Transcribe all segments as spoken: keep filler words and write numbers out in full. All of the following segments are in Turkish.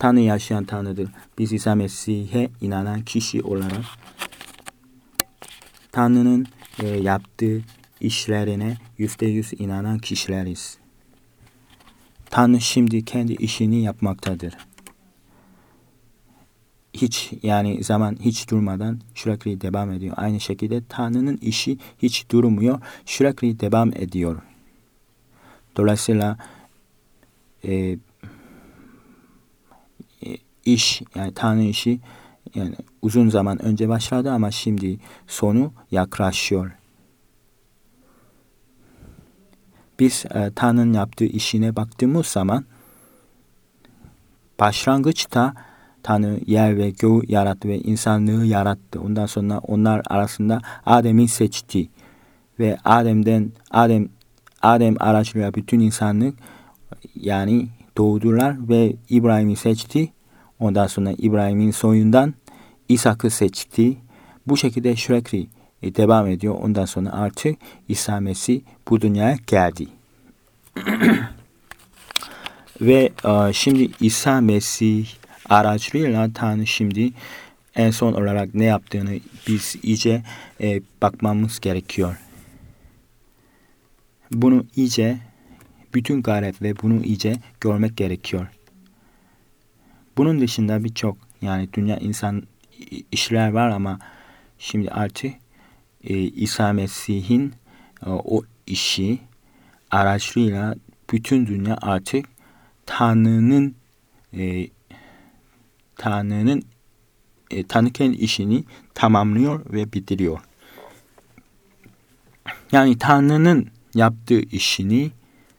Tanrı yaşayan Tanrı'dır. Biz İsa Mesih'e inanan kişi olarak Tanrı'nın e, yaptığı işlerine yüzde yüz inanan kişileriz. Tanrı şimdi kendi işini yapmaktadır. Hiç yani zaman hiç durmadan sürekli devam ediyor. Aynı şekilde Tanrı'nın işi hiç durmuyor, sürekli devam ediyor. Dolayısıyla e, iş yani Tanrı işi yani uzun zaman önce başladı ama şimdi sonu yaklaşıyor. Biz e, Tanrı'nın yaptığı işine baktığımız zaman başlangıçta Tanrı yer ve göğü yarattı ve insanlığı yarattı. Ondan sonra onlar arasında Adem'i seçti ve Adem'den Adem Adem aracılığıyla bütün insanlık yani doğdular ve İbrahim'i seçti. Ondan sonra İbrahim'in soyundan İshak'ı seçti. Bu şekilde sürekli devam ediyor. Ondan sonra artık İsa Mesih bu dünyaya geldi. Ve e, şimdi İsa Mesih aracılığıyla Tanrı şimdi en son olarak ne yaptığını biz iyice e, bakmamız gerekiyor. Bunu iyice bütün gayret ve bunu iyice görmek gerekiyor. Bunun dışında birçok yani dünya insan işler var ama şimdi artık e, İsa Mesih'in e, o işi aracılığıyla bütün dünya artık Tanrı'nın e, Tanrı'nın e, Tanrı kendi işini tamamlıyor ve bitiriyor. Yani Tanrı'nın yaptığı işini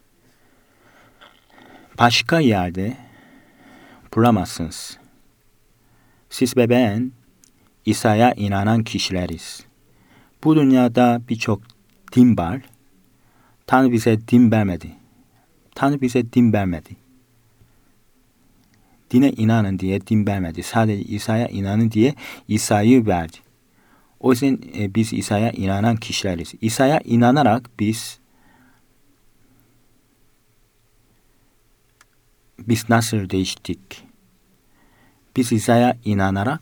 başka yerde bulamazsınız. Siz ve ben İsa'ya inanan kişileriz. Bu dünyada birçok din var. Tanrı bize din vermedi. Tanrı bize din vermedi. Dine inanın diye din vermedi. Sadece İsa'ya inanın diye İsa'yı verdi. O yüzden e, biz İsa'ya inanan kişileriz. İsa'ya inanarak biz biz nasıl değiştik? Biz İsa'ya inanarak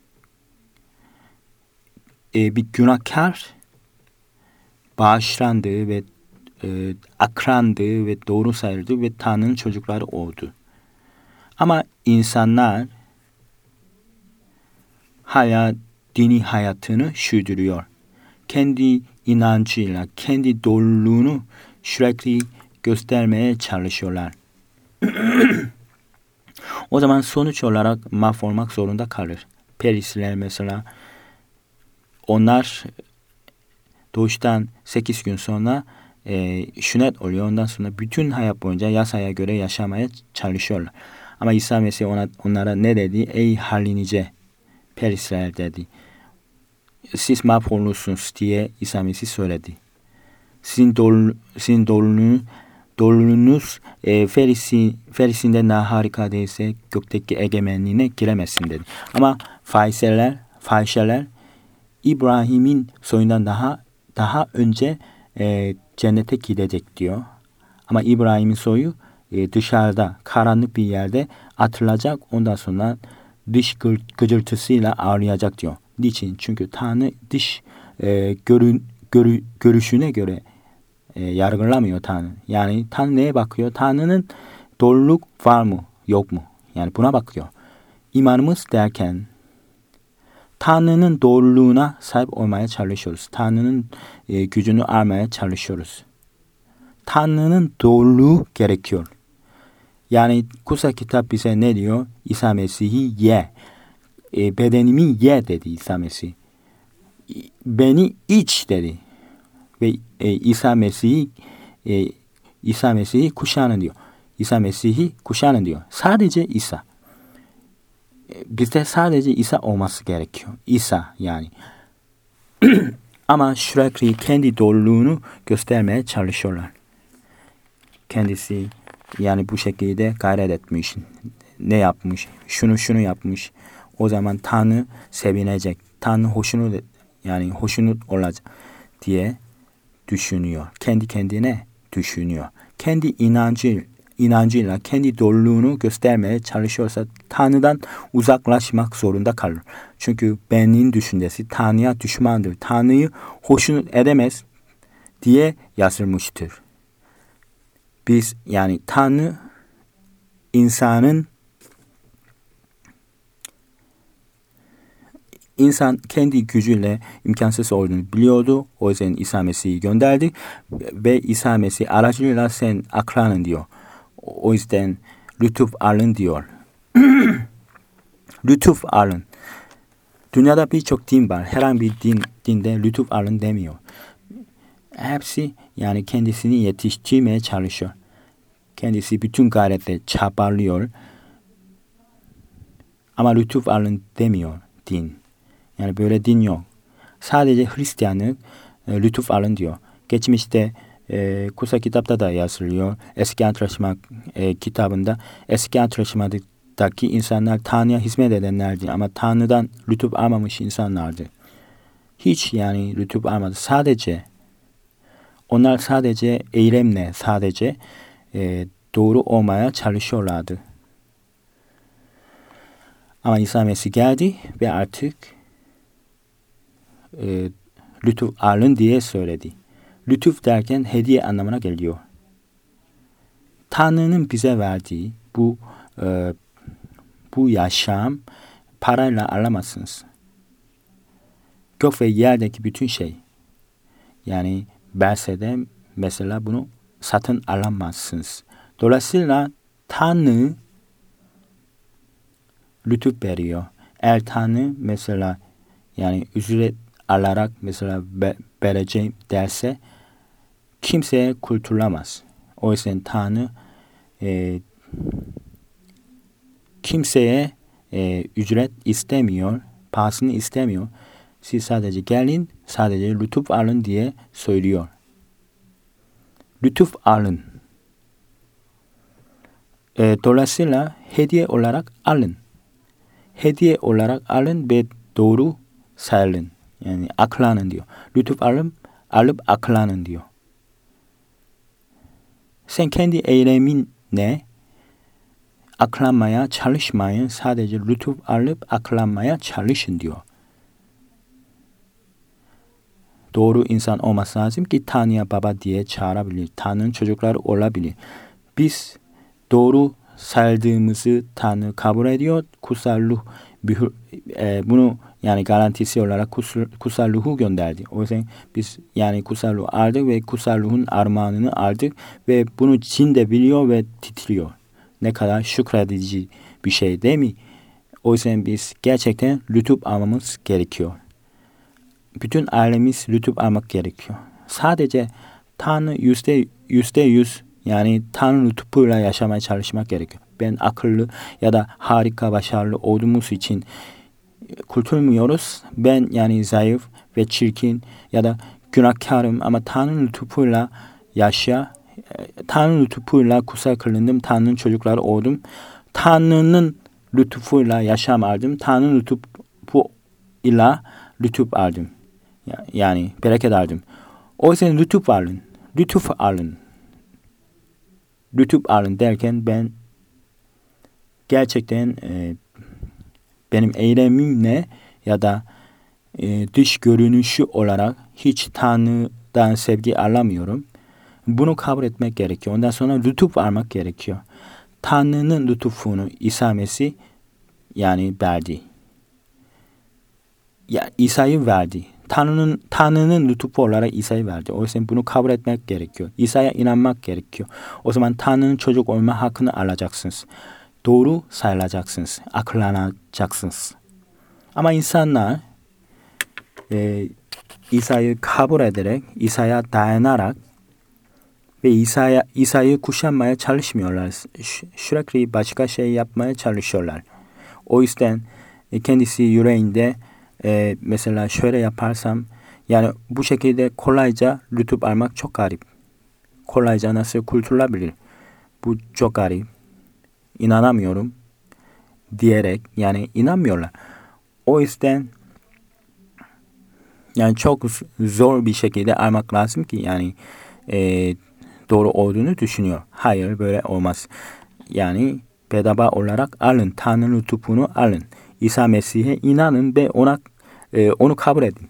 e, bir günahkar bağışlandı ve e, akrandı ve doğru sayıldı ve Tanrı'nın çocukları oldu. Ama insanlar hala dini hayatını sürdürüyor. Kendi inancıyla, kendi doğruluğunu sürekli göstermeye çalışıyorlar. O zaman sonuç olarak mahvolmak zorunda kalır. Perisler mesela onlar doğuştan sekiz gün sonra e, sünnet oluyor. Ondan sonra bütün hayat boyunca yasaya göre yaşamaya çalışıyorlar. Ama İsa Mesih ona, onlara ne dedi? Ey halinice Perisler dedi. Siz mahvolursunuz diye İsa Mesih söyledi. Sizin doğru, sizin doğruluğunuz Doğruluğunuz e, Ferisi, Ferisinden daha harika değilse gökteki egemenliğine giremezsin dedi. Ama fahişeler, fahişeler İbrahim'in soyundan daha daha önce e, cennete gidecek diyor. Ama İbrahim'in soyu e, dışarıda karanlık bir yerde atılacak. Ondan sonra dış gıcırtısıyla ağlayacak diyor. Niçin? Çünkü Tanrı dış e, görün, görü, görüşüne göre E, yargılamıyor Tanrı. Yani Tanrı neye bakıyor? Tanrı'nın doğruluk var mı? Yok mu? Yani buna bakıyor. İmanımız derken Tanrı'nın doğruluğuna sahip olmaya çalışıyoruz. Tanrı'nın e, gücünü almaya çalışıyoruz. Tanrı'nın doğruluğu gerekiyor. Yani kutsal kitap bize ne diyor? İsa Mesih'i ye. E, bedenimi ye dedi İsa Mesih. Beni iç dedi. Ve e, İsa Mesih'i e, İsa Mesih'i kuşanın diyor. İsa Mesih'i kuşanın diyor. Sadece İsa. E, bizde sadece İsa olması gerekiyor. İsa yani. Ama sürekli kendi doğruluğunu göstermeye çalışıyorlar. Kendisi yani bu şekilde gayret etmiş. Ne yapmış? Şunu şunu yapmış. O zaman Tanrı sevinecek. Tanrı hoşnut yani hoşnut olacak diye düşünüyor. Kendi kendine düşünüyor. Kendi inancı inancıyla kendi doğruluğunu göstermeye çalışıyorsa Tanrı'dan uzaklaşmak zorunda kalır. Çünkü benin düşüncesi Tanrı'ya düşmandır. Tanrı'yı hoşnut edemez diye yazılmıştır. Biz yani Tanrı insanın İnsan kendi gücüyle imkansız olduğunu biliyordu. O yüzden İsa Mesih'i gönderdi. Ve İsa Mesih aracılığıyla sen aklanın diyor. O yüzden lütuf alın diyor. Lütuf alın. Dünyada birçok din var. Herhangi bir din, dinde lütuf alın demiyor. Hepsi yani kendisini yetiştirmeye çalışıyor. Kendisi bütün gayretle çabalıyor. Ama lütuf alın demiyor din. Yani böyle din yok. Sadece Hristiyanlık e, lütuf alın diyor. Geçmişte e, kutsal kitapta da yazılıyor. Eski Antlaşma e, kitabında Eski Antlaşma'daki insanlar Tanrı'ya hizmet edenlerdi. Ama Tanrı'dan lütuf almamış insanlardı. Hiç yani lütuf almadı. Sadece onlar sadece eylemle sadece e, doğru olmaya çalışıyorlardı. Ama İsa Mesih geldi ve artık e, lütuf alın diye söyledi. Lütuf derken hediye anlamına geliyor. Tanrı'nın bize verdiği bu e, bu yaşam parayla alamazsınız. Gök ve yerdeki bütün şey. Yani Berse'de mesela bunu satın alamazsınız. Dolayısıyla Tanrı lütuf veriyor. Eğer Tanrı mesela yani ücret alarak mesela be, vereceğim derse kimseye kurtulamaz. O yüzden Tanrı e, kimseye e, ücret istemiyor, pahasını istemiyor. Siz sadece gelin, sadece lütuf alın diye söylüyor. Lütuf alın. E, dolayısıyla hediye olarak alın. Hediye olarak alın ve doğru sayılın. Yani aklanın diyor. Lütuf alıp, alıp aklanın diyor. Sen kendi eyleminle aklanmaya çalışmayın. Sadece lütuf alıp aklanmaya çalışın diyor. Doğru insan olması lazım ki Tanrı'ya baba diye çağırabilir. Tanrı'nın çocukları olabilir. Biz doğru sayıldığımızı Tanrı kabul ediyor. Kutsal ruh e, bunu yani garantisi olarak kutsal, kutsal ruhu gönderdi. O yüzden biz yani kutsal ruhu aldık ve kutsal ruhun armağanını aldık ve bunu cin de biliyor ve titriyor. Ne kadar şükredici bir şey değil mi? O yüzden biz gerçekten lütuf almamız gerekiyor. Bütün ailemiz lütuf almak gerekiyor. Sadece Tanrı yüzde yüzde yüz yani Tanrı lütufuyla yaşamaya çalışmak gerekiyor. Ben akıllı ya da harika başarılı olduğumuz için kurtulmuyoruz. Ben yani zayıf ve çirkin ya da günahkarım ama Tanrı lütufuyla yaşa. Tanrı lütufuyla kutsal kılındım. Tanrı'nın çocukları oldum. Tanrı'nın lütufuyla yaşam aldım. Tanrı'nın lütufuyla lütuf aldım. Yani bereket aldım. O yüzden lütuf alın. Lütuf alın. Lütuf alın derken ben gerçekten e, benim eylemimle ya da e, dış görünüşü olarak hiç Tanrı'dan sevgi alamıyorum. Bunu kabul etmek gerekiyor. Ondan sonra lütuf almak gerekiyor. Tanrı'nın lütufunu İsa Mesih yani verdi. Ya İsa'yı verdi. Tanrı'nın Tanrı'nın lütufu olarak İsa'yı verdi. O yüzden bunu kabul etmek gerekiyor. İsa'ya inanmak gerekiyor. O zaman Tanrı'nın çocuk olma hakkını alacaksınız. Doğru sayılacaksınız. Akıllanacaksınız. Ama insanlar e, İsa'yı kabul ederek, İsa'ya dayanarak ve İsa'ya İsa'yı kuşanmaya çalışmıyorlar. Sürekli başka şey yapmaya çalışıyorlar. O yüzden e, kendisi yüreğinde e, mesela şöyle yaparsam yani bu şekilde kolayca lütuf almak çok garip. Kolayca nasıl kurtulabilir? Bu çok garip. İnanamıyorum diyerek yani inanmıyorlar. O yüzden yani çok zor bir şekilde almak lazım ki yani e, doğru olduğunu düşünüyor. Hayır, böyle olmaz. Yani bedava olarak alın. Tanrı lütufunu alın. İsa Mesih'e inanın ve ona e, onu kabul edin.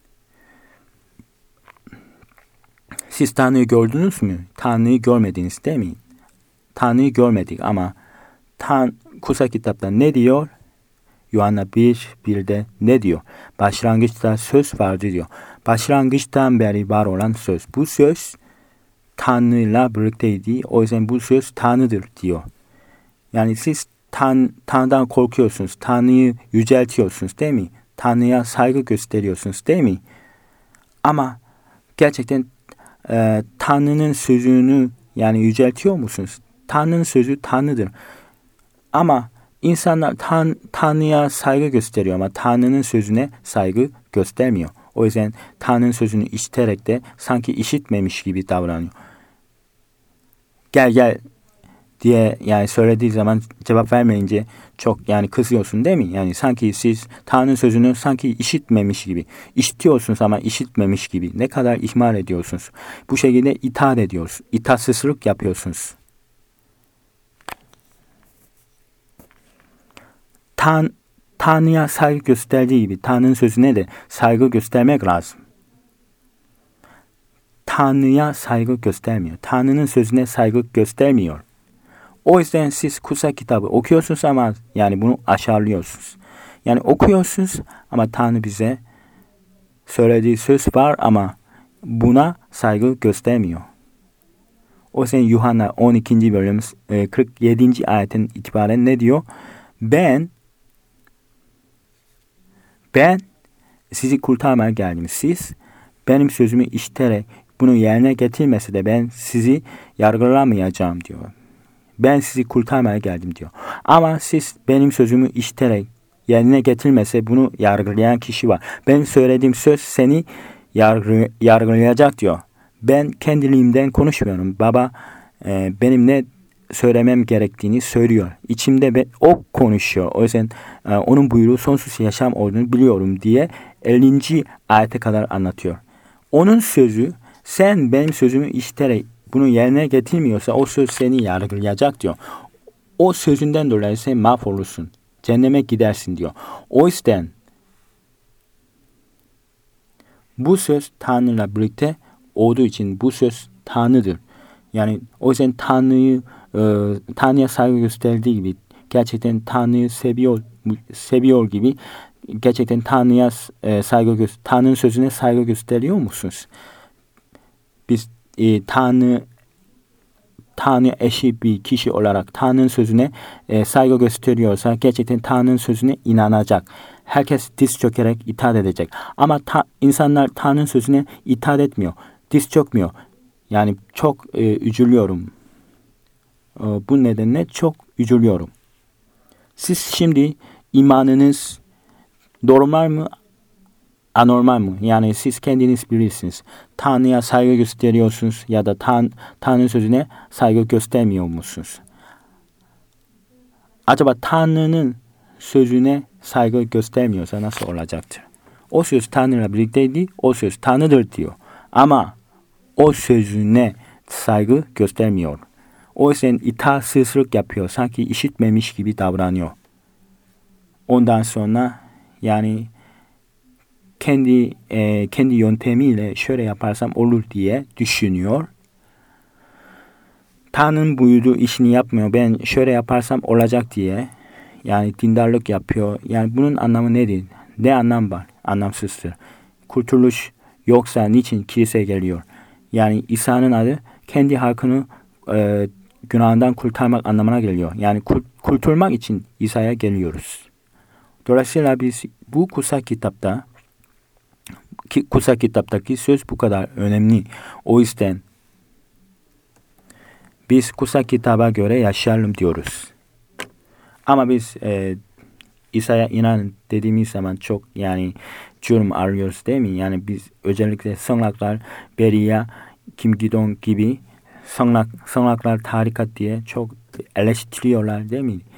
Siz Tanrı'yı gördünüz mü? Tanrı'yı görmediniz değil mi? Tanrı'yı görmedik ama Tan kutsal kitapta ne diyor? Yuhanna bir birde ne diyor? Başlangıçta söz vardı diyor. Başlangıçtan beri var olan söz. Bu söz Tanrı'yla birlikteydi. O yüzden bu söz Tanrı'dır diyor. Yani siz tan Tanrı'dan korkuyorsunuz. Tanrı'yı yüceltiyorsunuz değil mi? Tanrı'ya saygı gösteriyorsunuz değil mi? Ama gerçekten e, Tanrı'nın sözünü yani yüceltiyor musunuz? Tanrı'nın sözü Tanrı'dır. Ama insanlar tan Tanrı'ya saygı gösteriyor ama Tanrı'nın sözüne saygı göstermiyor. O yüzden Tanrı'nın sözünü işiterek de sanki işitmemiş gibi davranıyor. Gel gel diye yani söylediği zaman cevap vermeyince çok yani kızıyorsun değil mi? Yani sanki siz Tanrı'nın sözünü sanki işitmemiş gibi. İşitiyorsunuz ama işitmemiş gibi. Ne kadar ihmal ediyorsunuz. Bu şekilde itaat ediyorsunuz. İtaatsızlık yapıyorsunuz. Tan Tanrı'ya saygı gösterdiği gibi Tanrı'nın sözüne de saygı göstermek lazım. Tanrı'ya saygı göstermiyor. Tanrı'nın sözüne saygı göstermiyor. O yüzden siz kutsal kitabı okuyorsunuz ama yani bunu aşağılıyorsunuz. Yani okuyorsunuz ama Tanrı bize söylediği söz var ama buna saygı göstermiyor. O yüzden Yuhanna on ikinci bölüm kırk yedinci ayetin itibaren ne diyor? Ben Ben sizi kurtarmaya geldim. Siz benim sözümü işiterek bunu yerine getirmese de ben sizi yargılamayacağım diyor. Ben sizi kurtarmaya geldim diyor. Ama siz benim sözümü işiterek yerine getirmese bunu yargılayan kişi var. Benim söylediğim söz seni yargı, yargılayacak diyor. Ben kendiliğimden konuşmuyorum. Baba e, benim ne söylemem gerektiğini söylüyor. İçimde ben, o konuşuyor. O yüzden e, onun buyruğu sonsuz yaşam olduğunu biliyorum diye ellinci ayete kadar anlatıyor. Onun sözü sen benim sözümü işiterek bunu yerine getirmiyorsa o söz seni yargılayacak diyor. O sözünden dolayı sen mahvolursun. Cehenneme gidersin diyor. O yüzden bu söz Tanrı'yla birlikte olduğu için bu söz Tanrı'dır. Yani o yüzden Tanrı'yı e, Tanrı'ya saygı gösterdiği gibi gerçekten Tanrı'yı seviyor seviyor gibi gerçekten Tanrı'ya e, saygı göster Tanrı'nın sözüne saygı gösteriyor musunuz? Biz e, Tanrı Tanrı eşi bir kişi olarak Tanrı'nın sözüne e, saygı gösteriyorsa gerçekten Tanrı'nın sözüne inanacak. Herkes diz çökerek itaat edecek. Ama ta, insanlar Tanrı'nın sözüne itaat etmiyor. Diz çökmüyor. Yani çok e, üzülüyorum. E, bu nedenle çok üzülüyorum. Siz şimdi imanınız normal mı? Anormal mı? Yani siz kendiniz bilirsiniz. Tanrı'ya saygı gösteriyorsunuz ya da tan Tanrı'nın sözüne saygı göstermiyor musunuz? Acaba Tanrı'nın sözüne saygı göstermiyorsa nasıl olacaktır? O söz Tanrı'yla birlikteydi, o söz Tanrı'dır diyor. Ama o sözüne saygı göstermiyor. O yüzden itaatsızlık yapıyor. Sanki işitmemiş gibi davranıyor. Ondan sonra yani kendi e, kendi yöntemiyle şöyle yaparsam olur diye düşünüyor. Tanrı'nın buyurduğu işini yapmıyor. Ben şöyle yaparsam olacak diye yani dindarlık yapıyor. Yani bunun anlamı nedir? Ne anlam var? Anlamsızdır. Kurtuluş yoksa niçin kiliseye geliyor? Yani İsa'nın adı kendi halkını e, günahından kurtarmak anlamına geliyor. Yani kurt, kurtulmak için İsa'ya geliyoruz. Dolayısıyla biz bu kutsal kitapta ki, kutsal kitaptaki söz bu kadar önemli. O yüzden biz kutsal kitaba göre yaşayalım diyoruz. Ama biz e, İsa'ya inan dediğimiz zaman çok yani cürüm arıyoruz değil mi? Yani biz özellikle sığınaklar, Beria, Kim Gidon gibi sığınak, sığınaklar tarikat diye çok eleştiriyorlar değil mi?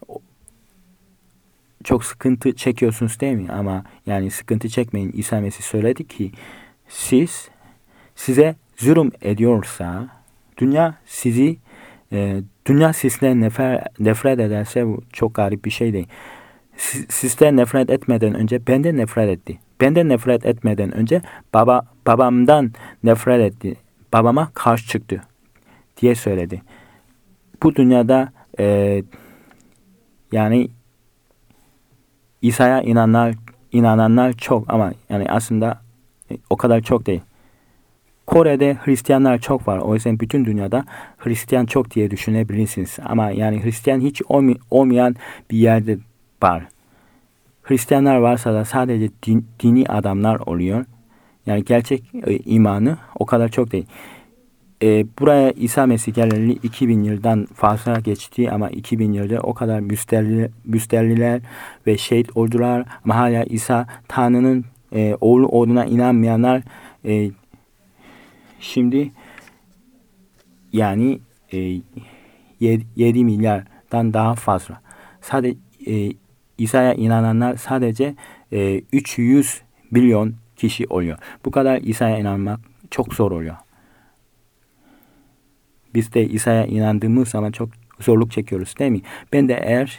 Çok sıkıntı çekiyorsunuz değil mi? Ama yani sıkıntı çekmeyin. İsa Mesih söyledi ki siz size zulüm ediyorsa Dünya sizi e, dünya sizden nefret, nefret ederse bu çok garip bir şey değil. Siz, sizden nefret etmeden önce benden nefret etti. Benden nefret etmeden önce baba babamdan nefret etti. Babama karşı çıktı diye söyledi. Bu dünyada e, yani İsa'ya inananlar inananlar çok ama yani aslında e, o kadar çok değil. Kore'de Hristiyanlar çok var. O yüzden bütün dünyada Hristiyan çok diye düşünebilirsiniz. Ama yani Hristiyan hiç olmayan bir yerde var. Hristiyanlar varsa da sadece din, dini adamlar oluyor. Yani gerçek e, imanı o kadar çok değil. E, buraya İsa Mesih geleli iki bin yıldan fazla geçti ama iki bin yılda o kadar müsterli, müsterliler ve şehit oldular. Ama hala İsa Tanrı'nın e, oğlu olduğuna inanmayanlar e, şimdi yani e, yedi milyardan daha fazla. Sadece e, İsa'ya inananlar sadece e, üç yüz milyon kişi oluyor. Bu kadar İsa'ya inanmak çok zor oluyor. Biz de İsa'ya inandığımız zaman çok zorluk çekiyoruz değil mi? Ben de eğer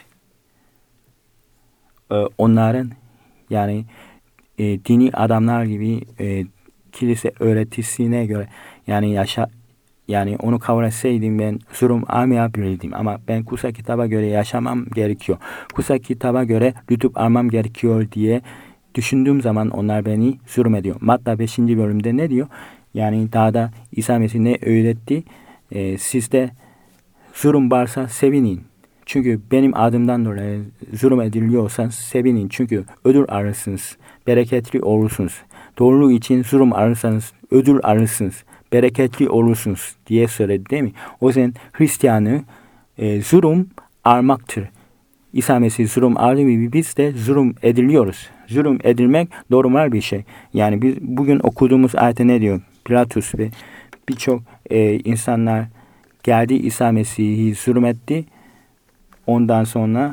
e, onların yani e, dini adamlar gibi e, kilise öğretisine göre yani yaşa yani onu kabul etseydim ben zulüm almayabilirdim. Ama ben kutsal kitaba göre yaşamam gerekiyor. Kutsal kitaba göre lütuf almam gerekiyor diye düşündüğüm zaman onlar beni zulmediyor. Matta beşinci bölümde ne diyor? Yani daha da İsa Mesih ne öğretti? E, sizde zulüm varsa sevinin. Çünkü benim adımdan dolayı zulüm ediliyorsa sevinin. Çünkü ödül alırsınız. Bereketli olursunuz. Doğruluğu için zulüm alırsanız ödül alırsınız. Bereketli olursunuz diye söyledi değil mi? O yüzden Hristiyanı e, zulüm almaktır. İsa Mesih zulüm aldığı gibi biz de zulüm ediliyoruz. Zulüm edilmek normal bir şey. Yani biz bugün okuduğumuz ayette ne diyor? Pilatus ve birçok e, insanlar geldi İsa Mesih'i zulmetti. Ondan sonra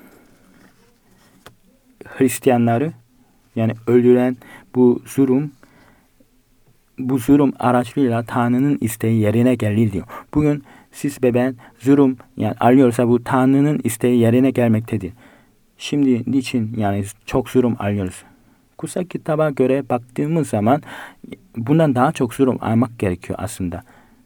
Hristiyanları yani öldüren bu zulüm bu zulüm araçlarıyla Tanrı'nın isteği yerine gelir diyor. Bugün siz ve ben zulüm yani alıyorsa bu Tanrı'nın isteği yerine gelmektedir. Şimdi niçin yani çok zulüm alıyoruz? Kutsal kitaba göre baktığımız zaman bundan daha çok zulüm almak gerekiyor aslında.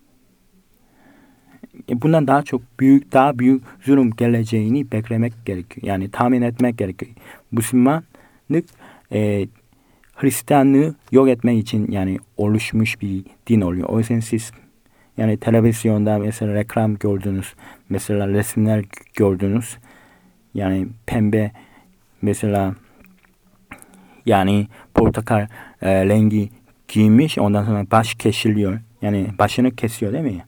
Bundan daha çok büyük, daha büyük zulüm geleceğini beklemek gerekiyor. Yani tahmin etmek gerekiyor. Müslümanlık e, Hristiyanlığı yok etmek için yani oluşmuş bir din oluyor. O yüzden siz yani televizyonda mesela reklam gördünüz, mesela resimler gördünüz. Yani pembe mesela yani portakal e, rengi giymiş, ondan sonra baş kesiliyor. Yani başını kesiyor değil mi?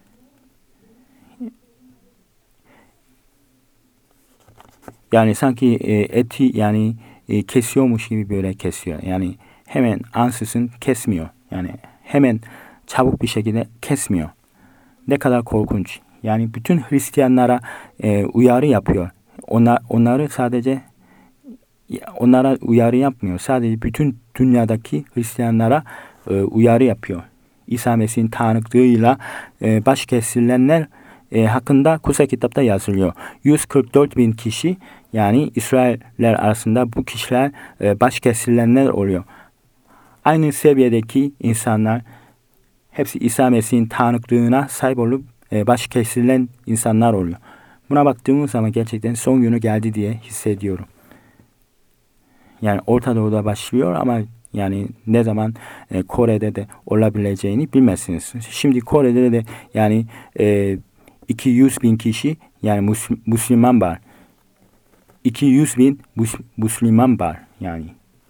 Yani sanki e, eti yani e, kesiyormuş gibi böyle kesiyor. Yani hemen ansızın kesmiyor. Yani hemen çabuk bir şekilde kesmiyor. Ne kadar korkunç. Yani bütün Hristiyanlara e, uyarı yapıyor. Onlar, onları sadece onlara uyarı yapmıyor. Sadece bütün dünyadaki Hristiyanlara e, uyarı yapıyor. İsa Mesih'in tanıklığıyla e, baş kesilenler e, hakkında kutsal kitapta yazılıyor. yüz kırk dört bin kişi yani İsrailler arasında bu kişiler e, baş kesilenler oluyor. Aynı seviyedeki insanlar hepsi İsa Mesih'in tanıklığına sahip olup e, baş kesilen insanlar oluyor. Buna baktığımız zaman gerçekten son günü geldi diye hissediyorum. Yani Orta Doğu'da başlıyor ama yani ne zaman e, Kore'de de olabileceğini bilmezsiniz. Şimdi Kore'de de yani e, iki yüz bin kişi yani Müsl- Müslüman var. iki yüz bin Müs- Müslüman var yani.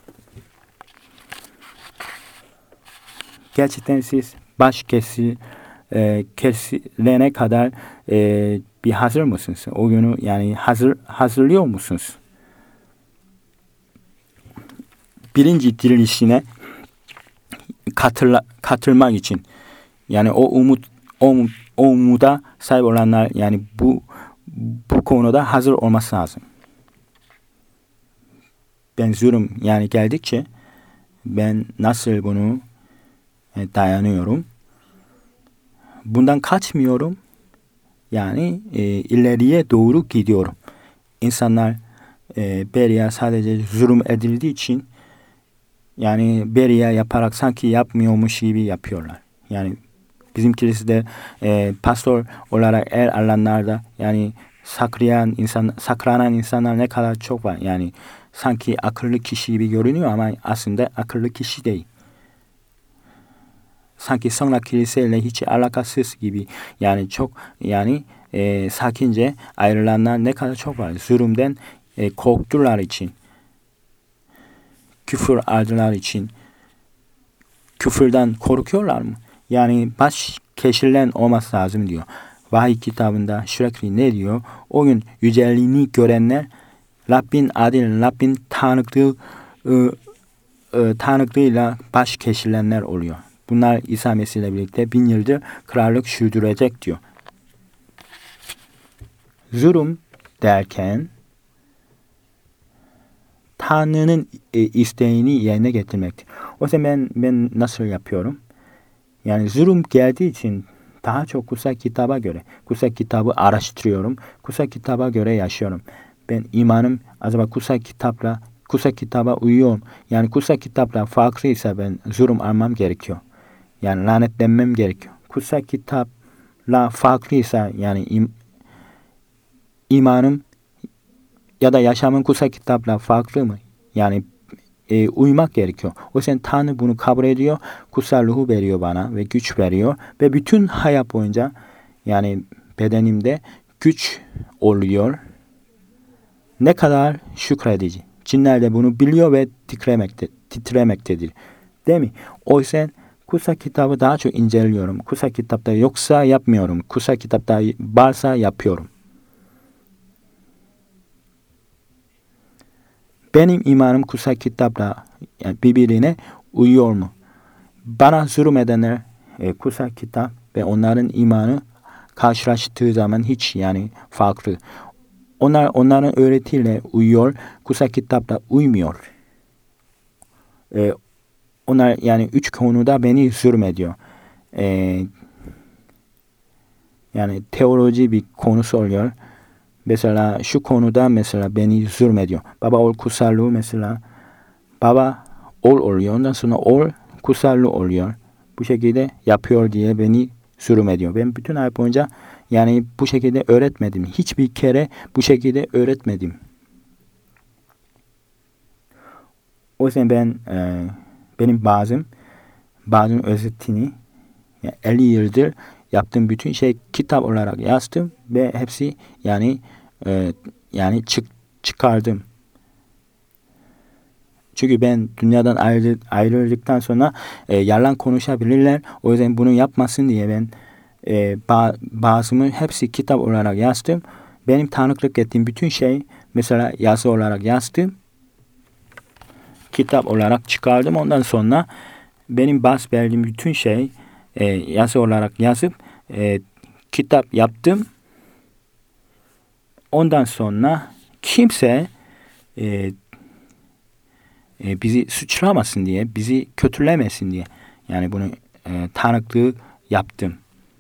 Gerçekten siz baş kesi, e, kesilene kadar e, bir hazır mısınız? O günü yani hazır hazırlıyor musunuz? Birinci dirilişine katırla, katılmak için yani o umut o, o umuda sahip olanlar yani bu bu konuda hazır olması lazım. Ben zulüm yani geldikçe ben nasıl bunu dayanıyorum? bundan kaçmıyorum. Yani e, ileriye doğru gidiyorum. İnsanlar e, Beria sadece zulüm edildiği için yani Beria yaparak sanki yapmıyormuş gibi yapıyorlar. Yani bizim kilisede e, pastor olarak el alanlarda yani saklayan insan, saklanan insanlar ne kadar çok var. Yani sanki akıllı kişi gibi görünüyor ama aslında akıllı kişi değil. Sanki sonra kiliseyle hiç alakasız gibi. Yani çok yani e, sakince ayrılanlar ne kadar çok var. Zulümden e, korktular için. Küfür aldılar için. Küfürden korkuyorlar mı? Yani baş keşilen olması lazım diyor. Vahiy kitabında sürekli ne diyor? O gün yüceliğini görenler Rabbin adil, Rabbin tanıklığı ı, ı, tanıklığıyla baş keşilenler oluyor. Bunlar İsa Mesih ile birlikte bin yıldır krallık sürdürecek diyor. Zulüm derken Tanrı'nın e, isteğini yerine getirmektir. O zaman ben, ben nasıl yapıyorum? Yani zulüm geldiği için daha çok kutsal kitaba göre, kutsal kitabı araştırıyorum, kutsal kitaba göre yaşıyorum. Ben imanım acaba kutsal kitapla, kutsal kitaba uyuyorum. Yani kutsal kitapla farklıysa ben zulüm almam gerekiyor. Yani lanetlenmem gerekiyor. Kutsal kitapla farklıysa yani im, imanım ya da yaşamın kutsal kitapla farklı mı? Yani e, uymak gerekiyor. O yüzden Tanrı bunu kabul ediyor. Kutsal ruhu veriyor bana ve güç veriyor. Ve bütün hayat boyunca yani bedenimde güç oluyor. Ne kadar şükredici. Cinler de bunu biliyor ve titremekte, titremektedir. Değil mi? O yüzden kutsal kitabı daha çok inceliyorum. Kutsal kitapta yoksa yapmıyorum. Kutsal kitapta varsa yapıyorum. Benim imanım kutsal kitapla yani birbirine uyuyor mu? Bana zulüm edenler e, kutsal kitap ve onların imanı karşılaştığı zaman hiç yani farklı. Onlar onların öğretiyle uyuyor, kutsal kitapla uymuyor. E, onlar yani üç konuda beni zulüm ediyor. E, yani teoloji bir konusu oluyor. Mesela şu konuda mesela beni zulmediyor. Baba ol kutsallığı mesela baba ol oluyor. Ondan sonra ol kutsallığı oluyor. Bu şekilde yapıyor diye beni zulmediyor. Ben bütün ay boyunca yani bu şekilde öğretmedim. Hiçbir kere bu şekilde öğretmedim. O yüzden ben e, benim bazım bazının özetini yani elli yıldır yaptığım bütün şey kitap olarak yazdım ve hepsi yani e, yani çık, çıkardım. Çünkü ben dünyadan ayrı, ayrıldıktan sonra e, yalan konuşabilirler. O yüzden bunu yapmasın diye ben e, ba, bazımı hepsi kitap olarak yazdım. Benim tanıklık ettiğim bütün şey mesela yazı olarak yazdım. Kitap olarak çıkardım. Ondan sonra benim bas verdiğim bütün şey e, yazı olarak yazıp e, kitap yaptım. Ondan sonra kimse e, e, bizi suçlamasın diye, bizi kötülemesin diye yani bunu e, tanıklığı yaptım.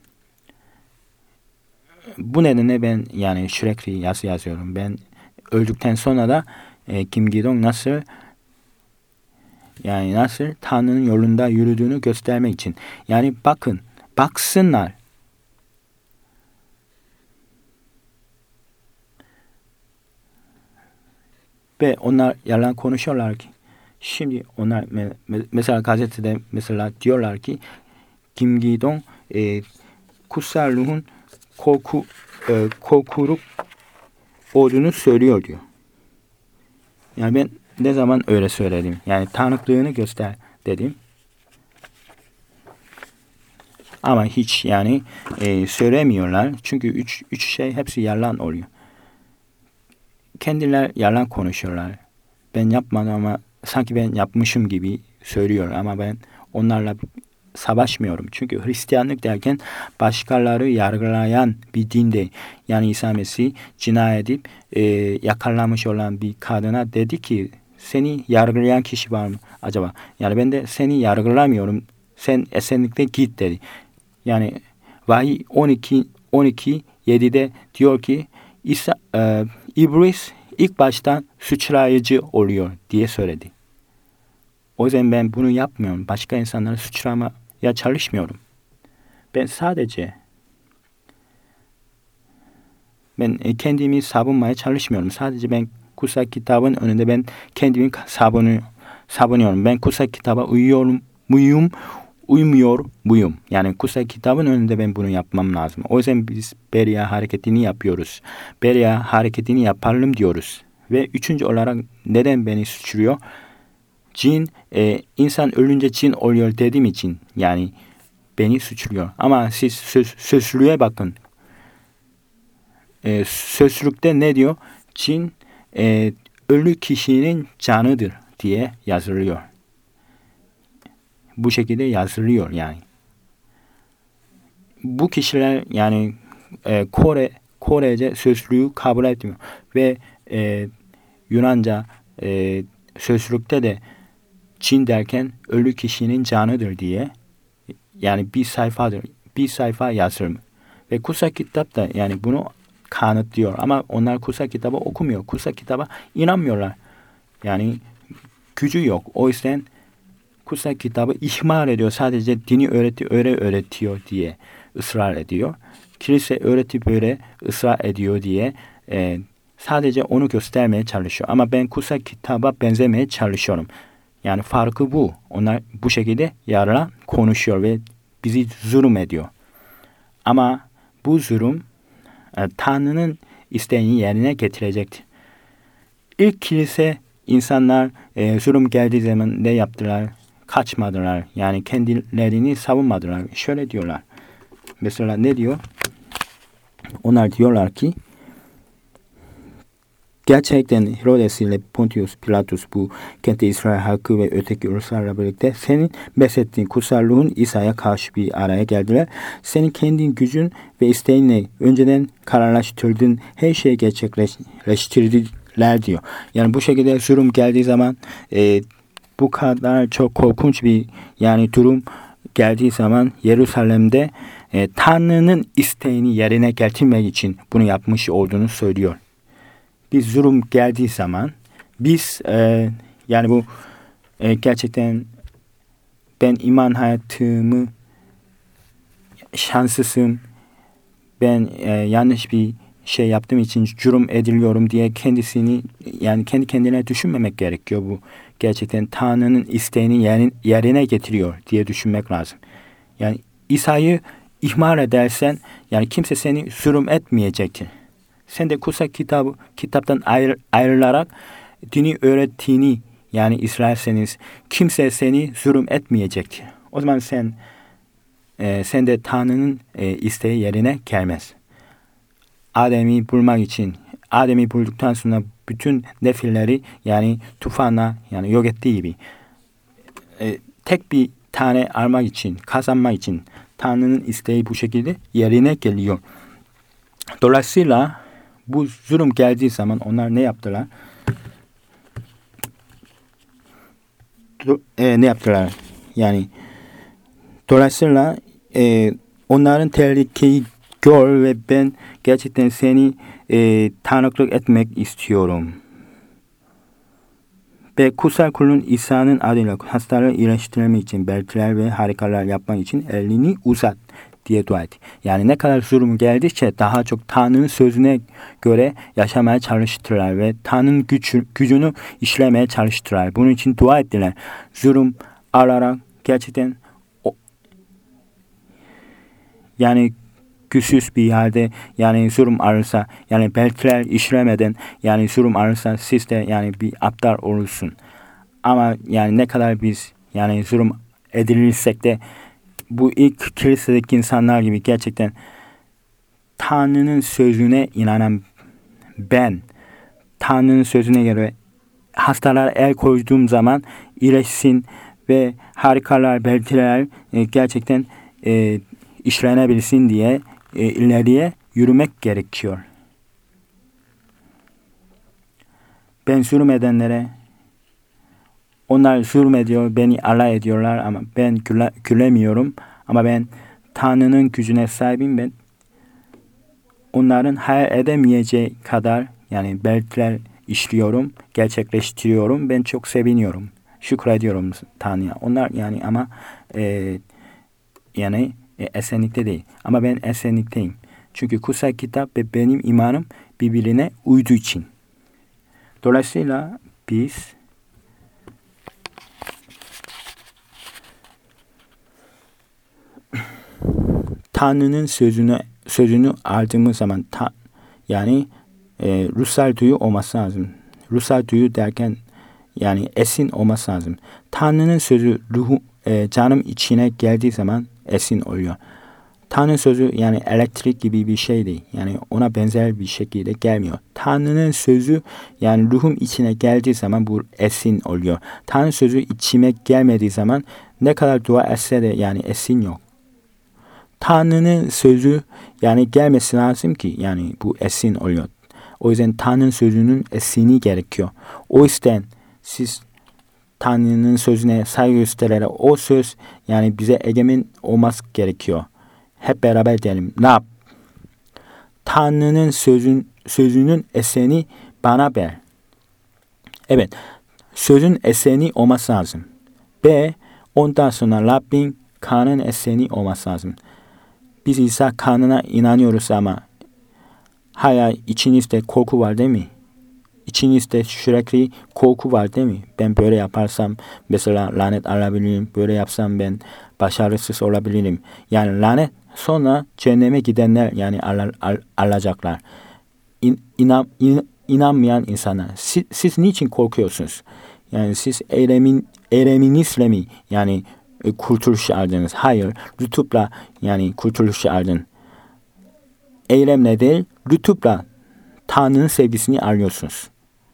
Bu nedenle ben yani sürekli yazı yazıyorum. Ben öldükten sonra da e, Kim Gi-dong nasıl yani nasıl Tanrı'nın yolunda yürüdüğünü göstermek için. Yani bakın, baksınlar. Ve onlar yalan konuşuyorlar ki. Şimdi onlar me- me- mesela gazetede mesela diyorlar ki Kim Gi-dong e, kutsal ruhun korku e, korkuluk olduğunu söylüyor diyor. Yani ben ne zaman öyle söyledim. Yani tanıklığını göster dedim. Ama hiç yani e, söylemiyorlar. Çünkü üç, üç şey hepsi yalan oluyor. Kendiler yalan konuşuyorlar. Ben yapmadım ama sanki ben yapmışım gibi söylüyor. Ama ben onlarla savaşmıyorum. Çünkü Hristiyanlık derken başkaları yargılayan bir din değil. Yani İsa Mesih cinayet edip e, yakalamış olan bir kadına dedi ki seni yargılayan kişi var mı acaba? Yani ben de seni yargılamıyorum. Sen esenlikle git dedi. Yani Vahiy on iki on iki yedide diyor ki İsa, e, İblis ilk baştan suçlayıcı oluyor diye söyledi. O yüzden ben bunu yapmıyorum. Başka insanlara suçlamaya çalışmıyorum. Ben sadece ben kendimi savunmaya çalışmıyorum. Sadece ben kutsal kitabın önünde ben kendimi savunuyorum. savunuyorum. Ben kutsal kitaba uyuyorum muyum, uymuyor muyum? Yani kutsal kitabın önünde ben bunu yapmam lazım. O yüzden biz Beria hareketini yapıyoruz. Beria hareketini yapalım diyoruz. Ve üçüncü olarak neden beni suçluyor? Cin, e, insan ölünce cin oluyor dediğim için yani beni suçluyor. Ama siz söz, sözlüğe bakın. E, sözlükte ne diyor? Cin e, ölü kişinin canıdır diye yazılıyor. Bu şekilde yazılıyor yani. Bu kişiler yani e, Kore Korece sözlüğü kabul etmiyor ve e, Yunanca e, sözlükte de cin derken ölü kişinin canıdır diye yani bir sayfadır bir sayfa yazılmış ve kutsal kitap da yani bunu kanıtlıyor ama onlar kutsal kitabı okumuyor, kutsal kitaba inanmıyorlar yani gücü yok. O yüzden kutsal kitabı ihmal ediyor. Sadece dini öğreti öyle öğretiyor diye ısrar ediyor. Kilise öğreti böyle ısrar ediyor diye e, sadece onu göstermeye çalışıyor. Ama ben kutsal kitaba benzemeye çalışıyorum. Yani farkı bu. Onlar bu şekilde yarına konuşuyor ve bizi zulüm ediyor. Ama bu zulüm e, Tanrı'nın isteğini yerine getirecektir. İlk kilise insanlar e, zulüm geldiği zaman ne yaptılar? Kaçmadılar. Yani kendilerini savunmadılar. Şöyle diyorlar. Mesela ne diyor? Onlar diyorlar ki gerçekten Herodes ile Pontius Pilatus bu kente İsrail halkı ve öteki uluslarla birlikte senin beslettiğin kutsal ruhun İsa'ya karşı bir araya geldiler. Senin kendin gücün ve isteğinle önceden kararlaştırdığın her şeyi gerçekleştirdiler diyor. Yani bu şekilde zulüm geldiği zaman e, bu kadar çok korkunç bir yani durum geldiği zaman Yerusalem'de e, Tanrı'nın isteğini yerine getirmek için bunu yapmış olduğunu söylüyor. Bir zulüm geldiği zaman biz e, yani bu e, gerçekten ben iman hayatımı şanslısın, ben e, yanlış bir şey yaptığım için zulüm ediliyorum diye kendisini yani kendi kendine düşünmemek gerekiyor. Bu gerçekten Tanrı'nın isteğini yerin, yerine getiriyor diye düşünmek lazım. Yani İsa'yı ihmal edersen yani kimse seni zulüm etmeyecektir. Sen de kutsal kitabı kitaptan ayrı, ayrılarak dini öğrettiğini yani İsrail'seniz kimse seni zulüm etmeyecektir. O zaman sen e, sen de Tanrı'nın e, isteği yerine gelmez. Adem'i bulmak için Adem'i bulduktan sonra bütün nefilleri yani tufanla yani yok ettiği gibi e, tek bir tane almak için kazanmak için Tanrı'nın isteği bu şekilde yerine geliyor. Dolayısıyla bu zulüm geldiği zaman onlar ne yaptılar? E, ne yaptılar? Yani dolayısıyla e, onların tehlikeyi gör ve ben gerçekten seni e, tanıklık etmek istiyorum. Ve kutsal kulun İsa'nın adıyla hastaları iyileştirmek için belirtiler ve harikalar yapmak için elini uzat diye dua etti. Yani ne kadar zulüm geldikçe daha çok Tanrı'nın sözüne göre yaşamaya çalıştılar ve Tanrı'nın güç, gücünü işlemeye çalıştılar. Bunun için dua ettiler. Zulüm alarak gerçekten o, yani güçsüz bir yerde yani zulüm alırsa yani belirtiler işlemeden yani zulüm alırsa siz de yani bir aptal olursun. Ama yani ne kadar biz yani zulüm edilirsek de bu ilk kilisedeki insanlar gibi gerçekten Tanrı'nın sözüne inanan ben Tanrı'nın sözüne göre hastalara el koyduğum zaman iyileşsin ve harikalar, belirtiler e, gerçekten e, işlenebilsin diye e, ileriye yürümek gerekiyor. Ben zulüm edenlere onlar zulüm ediyor, beni alay ediyorlar ama ben güle, gülemiyorum. Ama ben Tanrı'nın gücüne sahibim ben. Onların hayal edemeyeceği kadar yani belirtiler işliyorum, gerçekleştiriyorum. Ben çok seviniyorum. Şükrediyorum Tanrı'ya. Onlar yani ama e, yani e, esenlikte değil. Ama ben esenlikteyim. Çünkü kutsal kitap ve benim imanım birbirine uyduğu için. Dolayısıyla biz Tanrı'nın sözünü sözünü aldığımız zaman ta, yani e, ruhsal duyu olması lazım. Ruhsal duyu derken yani esin olması lazım. Tanrı'nın sözü ruhu e, canım içine geldiği zaman esin oluyor. Tanrı sözü yani elektrik gibi bir şey değil. Yani ona benzer bir şekilde gelmiyor. Tanrı'nın sözü yani ruhum içine geldiği zaman bu esin oluyor. Tanrı sözü içime gelmediği zaman ne kadar dua etse de yani esin yok. Tanrı'nın sözü yani gelmesi lazım ki yani bu esin oluyor. O yüzden Tanrı'nın sözünün esini gerekiyor. O yüzden siz Tanrı'nın sözüne saygı göstererek o söz yani bize egemen olması gerekiyor. Hep beraber diyelim. Ne yap? Tanrı'nın sözün, sözünün eseni bana ver. Evet. Sözün eseni olması lazım. Ve ondan sonra Rabbin kanın eseni olması lazım. Biz İsa kanına inanıyoruz ama hala içinizde korku var değil mi? İçinizde sürekli korku var değil mi? Ben böyle yaparsam mesela lanet alabilirim. Böyle yapsam ben başarısız olabilirim. Yani lanet sonra cehenneme gidenler yani al, al, alacaklar. İn, inan, in, inanmayan insanlar. Siz, siz niçin korkuyorsunuz? Yani siz eylemin, eyleminizle mi yani e, kurtuluş aldınız? Hayır. YouTube'la yani kurtuluş aldın. Eylemle değil, YouTube'la Tanrı'nın sevgisini arıyorsunuz.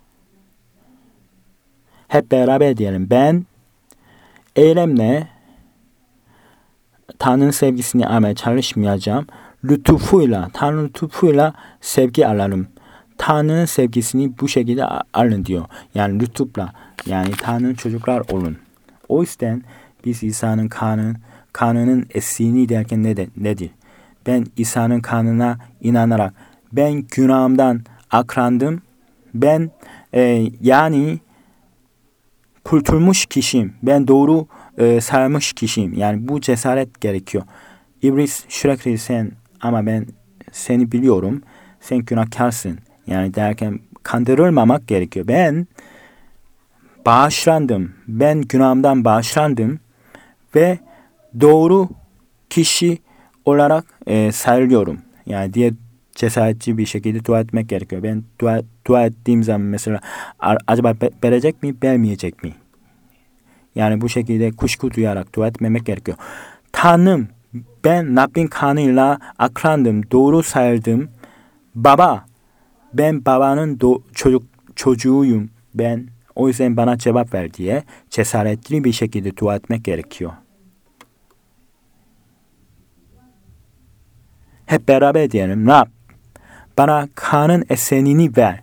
Hep beraber diyelim. Ben eylemle Tanrı'nın sevgisini almaya çalışmayacağım. Lütufuyla, Tanrı lütufuyla sevgi alalım. Tanrı'nın sevgisini bu şekilde alın diyor. Yani lütufla, yani Tanrı'nın çocuklar olun. O yüzden biz İsa'nın kanı, kanının esini derken ne de, nedir? Ben İsa'nın kanına inanarak ben günahımdan akrandım. Ben e, yani kurtulmuş kişiyim. Ben doğru e, sarmış kişiyim. Yani bu cesaret gerekiyor. İblis sürekli sen ama ben seni biliyorum. Sen günahkarsın. Yani derken kandırılmamak gerekiyor. Ben bağışlandım. Ben günahımdan bağışlandım. Ve doğru kişi olarak e, sayılıyorum. Yani diye cesaretli bir şekilde dua etmek gerekiyor. Ben dua, dua ettiğim zaman mesela acaba verecek mi, vermeyecek mi? Yani bu şekilde kuşku duyarak dua etmemek gerekiyor. Tanrım, ben Rabbin kanıyla akrandım, doğru sayıldım. Baba, ben babanın do- çocuk çocuğuyum. Ben o yüzden bana cevap ver diye cesaretli bir şekilde dua etmek gerekiyor. Hep beraber diyelim. Rab, bana kanın esenini ver.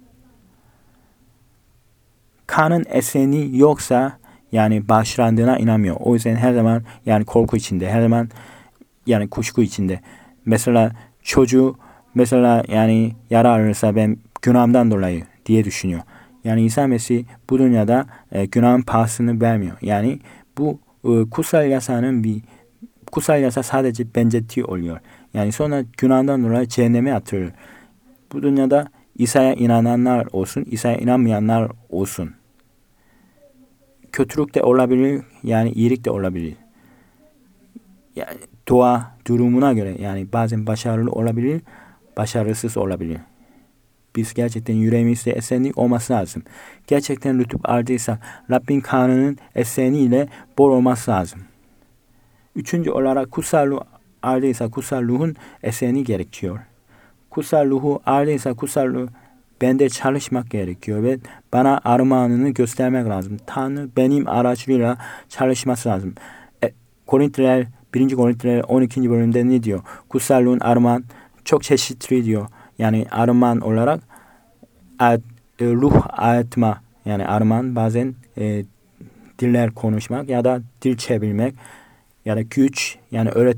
Kanın eseni yoksa yani bağışlandığına inanmıyor. O yüzden her zaman yani korku içinde, her zaman yani kuşku içinde. Mesela çocuğu mesela yani yara alırsa ben günahımdan dolayı diye düşünüyor. Yani İsa Mesih bu dünyada e, günahın pahasını vermiyor. Yani bu e, kutsal yasanın bir kutsal yasa sadece benzetiği oluyor. Yani sonra günahından dolayı cehenneme atılır. Bu dünyada İsa'ya inananlar olsun, İsa'ya inanmayanlar olsun. Kötülük de olabilir, yani iyilik de olabilir. Yani dua durumuna göre yani bazen başarılı olabilir, başarısız olabilir. Biz gerçekten yüreğimizde esenlik olması lazım. Gerçekten lütuf aldıysa Rabbin kanının eseniyle bol olması lazım. Üçüncü olarak kutsal ruh aldıysa kutsal ruhun eseni gerekiyor. Kutsal ruhu aldıysa kutsal ruh bende çalışmak gerekiyor ve bana armağanını göstermek lazım. Tanrı benim aracılığıyla çalışması lazım. E, Korintliler birinci Korintliler on ikinci bölümde ne diyor? Kutsal ruhun armağan çok çeşitli diyor. Yani armağan olarak ad, e, ruh atma yani armağan bazen e, diller konuşmak ya da dil çevirmek ya da güç yani öğretmek.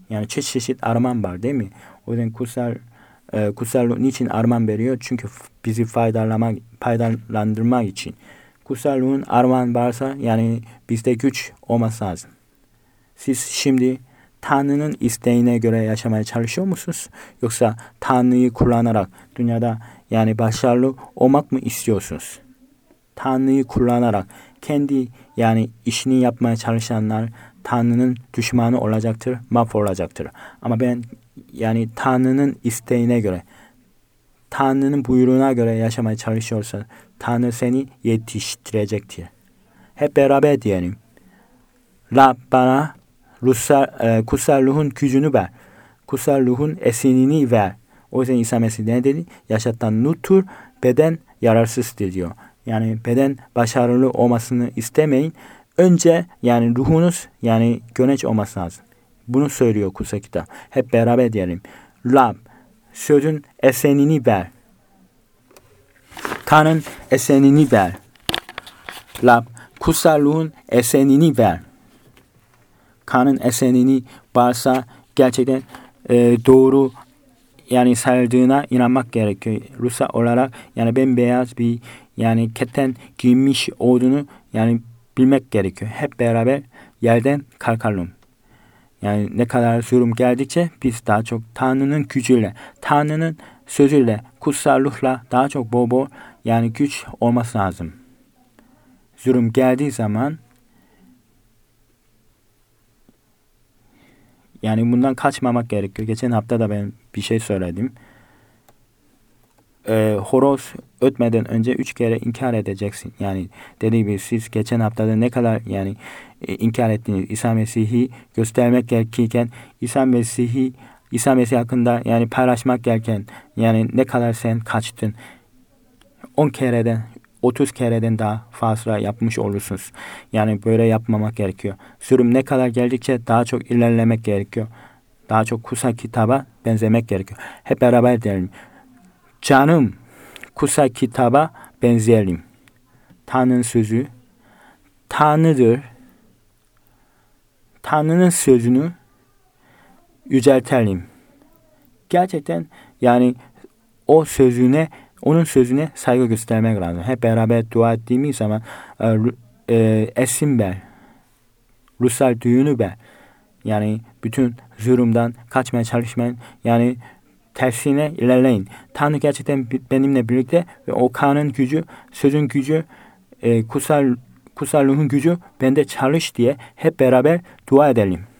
Yani çeşit çeşit armağan var değil mi? O yüzden kutsal e, kutsal ruh niçin armağan veriyor? Çünkü bizi faydalamak, faydalandırmak için. Kutsal ruhun armağan varsa yani bizde güç olması lazım. Siz şimdi Tanrı'nın isteğine göre yaşamaya çalışıyor musunuz? Yoksa Tanrı'yı kullanarak dünyada yani başarılı olmak mı istiyorsunuz? Tanrı'yı kullanarak kendi yani işini yapmaya çalışanlar Tanrı'nın düşmanı olacaktır, mahvolacaktır. Ama ben yani Tanrı'nın isteğine göre, Tanrı'nın buyruğuna göre yaşamaya çalışıyorsan Tanrı seni yetiştirecektir. Hep beraber diyelim. Rab bana ruhsal, e, kutsal ruhun gücünü ver. Kutsal ruhun esinini ver. O yüzden İsa Mesih ne dedi? Yaşatan nutur, beden yararsızdır diyor. Yani beden başarılı olmasını istemeyin. Önce yani ruhunuz yani güneş olması lazım. Bunu söylüyor kutsal kitap. Hep beraber diyelim. Rab sözün esenini ver. Kanın esenini ver. Rab kutsal ruhun esenini ver. Kanın esenini varsa gerçekten e, doğru yani sayıldığına inanmak gerekiyor. Ruhsal olarak yani bembeyaz bir yani keten giymiş olduğunu yani bilmek gerekiyor. Hep beraber yerden kalkalım. Yani ne kadar zulüm geldikçe biz daha çok Tanrı'nın gücüyle, Tanrı'nın sözüyle, kutsal ruhla daha çok bol bol yani güç olması lazım. Zulüm geldiği zaman yani bundan kaçmamak gerekiyor. Geçen hafta da ben bir şey söyledim. Ee, horoz ötmeden önce üç kere inkar edeceksin. Yani dediğim gibi siz geçen haftada ne kadar yani e, inkar ettiniz. İsa Mesih'i göstermek gerekirken İsa Mesih'i İsa Mesih hakkında yani paylaşmak gereken yani ne kadar sen kaçtın. on kereden otuz kereden daha fazla yapmış olursunuz. Yani böyle yapmamak gerekiyor. Sürüm ne kadar geldikçe daha çok ilerlemek gerekiyor. Daha çok kutsal kitaba benzemek gerekiyor. Hep beraber diyelim. Canım kutsal kitaba benzeyelim. Tanrı'nın sözü Tanrı'dır. Tanrı'nın sözünü yüceltelim. Gerçekten yani o sözüne onun sözüne saygı göstermek lazım. Hep beraber dua ettiğimiz zaman e, e, esin ver. Ruhsal düğünü ver. Yani bütün zulümden kaçmaya çalışmayın. Yani tersine ilerleyin. Tanrı gerçekten benimle birlikte ve o kanın gücü, sözün gücü, e, kutsal, kutsal ruhun gücü bende çalış diye hep beraber dua edelim.